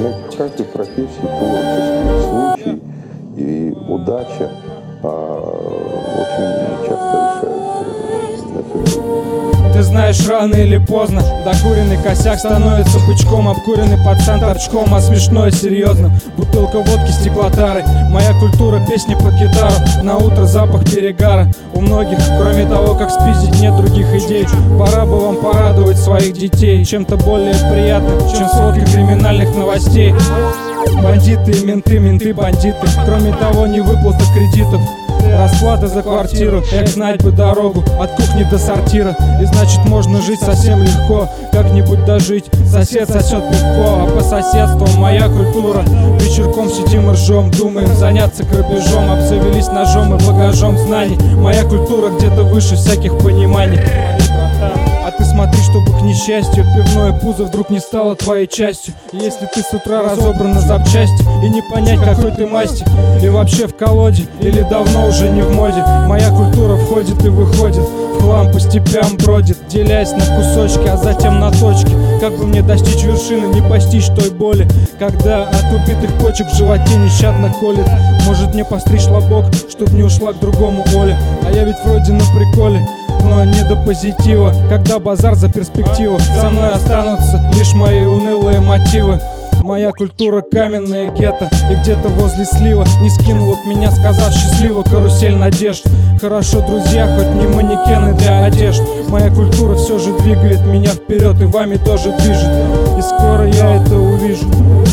Понимаете, в каждой профессии творческий случай и удача очень часто решают эту жизнь. Ты знаешь, рано или поздно докуренный косяк становится бычком, обкуренный пацан торчком, а смешное серьезно. Бутылка водки с стеклотарой, моя культура, песни под гитару, на утро запах перегара. У многих, кроме того, как спиздить, нет других идей. Пора бы вам порадовать своих детей чем-то более приятным, чем сводка криминальных новостей. Бандиты и менты, менты бандиты. Кроме того, не выплата кредитов, расплата за квартиру, знать бы дорогу от кухни до сортира. И значит можно жить совсем легко, как-нибудь дожить. Сосед сосет пивко, а по соседству моя культура. Вечерком сидим и ржем, думаем заняться грабежом. Обзавелись ножом и багажом знаний. Моя культура где-то выше всяких пониманий. А ты смотри, чтобы к несчастью пивное пузо вдруг не стало твоей частью. Если ты с утра разобран на запчасти и не понять, какой ты масти, и вообще в колоде, или давно уже не в моде. Моя культура входит и выходит, в хлам по степям бродит, делясь на кусочки, а затем на точки. Как бы мне достичь вершины, не постичь той боли, когда от убитых почек в животе нещадно колет. Может мне постричь лобок, чтоб не ушла к другому Оле. А я ведь вроде на приколе, но не до позитива. Когда базар за перспективу, со мной останутся лишь мои унылые мотивы. Моя культура каменная гетто, и где-то возле слива не скинул от меня, сказав счастливо, карусель надежд. Хорошо, друзья, хоть не манекены для одежд. Моя культура все же двигает меня вперед, и вами тоже движет. И скоро я это увижу.